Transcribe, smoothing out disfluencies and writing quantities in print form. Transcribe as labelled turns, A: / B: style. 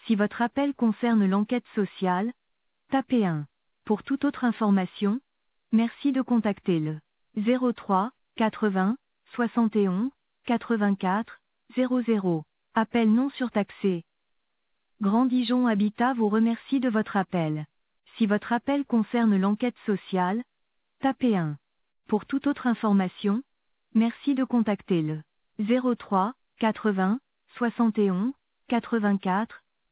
A: Si votre appel concerne l'enquête sociale, tapez 1. Pour toute autre information, merci de contacter le 03 80 71 84 00. Appel non surtaxé. Grand Dijon Habitat vous remercie de votre appel. Si votre appel concerne l'enquête sociale, tapez 1. Pour toute autre information, merci de contacter le 03 80 71 84